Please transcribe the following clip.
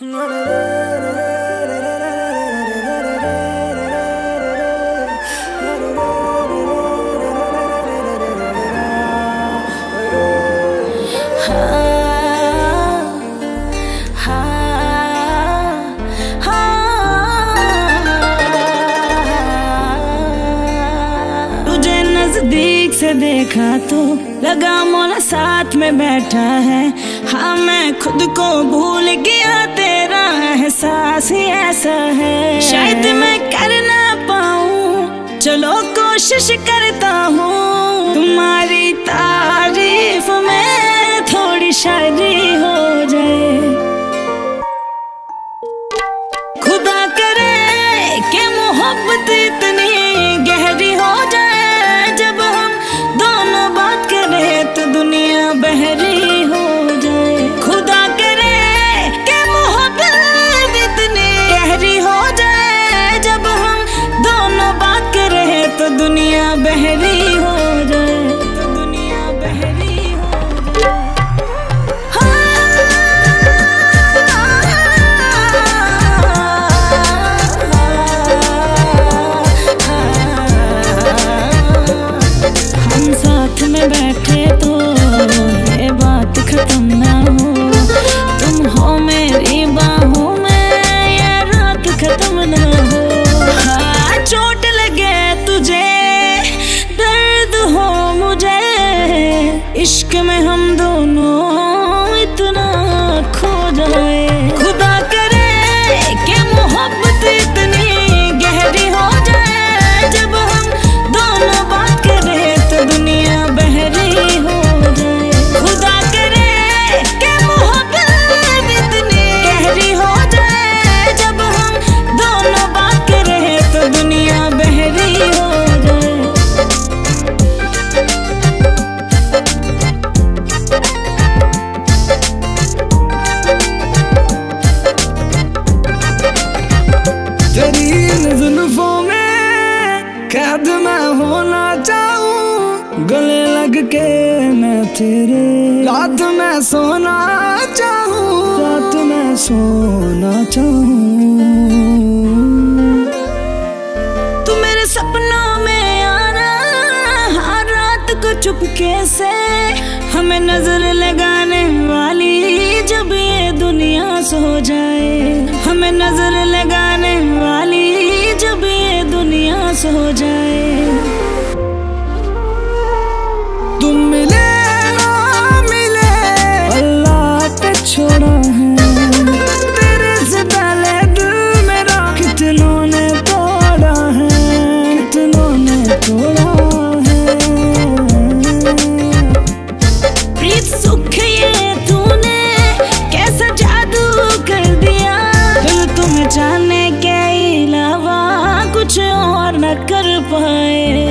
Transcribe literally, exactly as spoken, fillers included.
नजदीक से देखा तो लगा मोला साथ में बैठा है। हाँ मैं खुद को भूल गया, तेरा एहसास ही ऐसा है। शायद मैं कर ना पाऊँ, चलो कोशिश करता हूँ। तुम्हारी तारीफ में थोड़ी शायरी हो जाए। खुदा करे कि मोहब्बत इतनी गहरी हो जाए, दुनिया बहरी हो जाए। खुदा करे कि मोहब्बत इतनी गहरी हो जाए, जब हम दोनों बात करें तो दुनिया बहरी हो जाए, तो दुनिया बहरी हो जाए। हम साथ में बैठे तो ये बात खत्म ना हो। तुम हो मेरी बाहों में, ये रात खत्म ना हो। हाँ चोट लगे तुझे, दर्द हो मुझे, इश्क में हम दोनों इतना खो जाए। खुदा करे कि मोहब्बत इतनी गहरी हो जाए, जब हम दोनों बात करें तो दुनिया बहरी हो जाए। खुदा करे कि मोहब्बत इतनी गहरी हो जाए, जब हम दोनों बात करें तो दुनिया बहरी हो जाए। तेरी इन जुल्फों में कैद मैं होना चाहूं, गले लग के मैं तेरे रात में सोना चाहूं, रात में सोना चाहूं। तू मेरे सपनों में आना हर रात को चुपके से, हमें नजर लगाने वाली जब ये दुनिया सो जाए। हमें नजर लगाने वाली जब ये दुनिया सो जाए। तुम मिले ना मिले, अल्लाह पे छोड़ा है। तेरे से पहले दिल मेरा कितनों ने तोड़ा है, कितनों ने तोड़ा है। प्रीत सुख ये तूने कैसा जादू कर दिया, दिल तुम्हें जाने के अलावा कुछ और न कर पाए।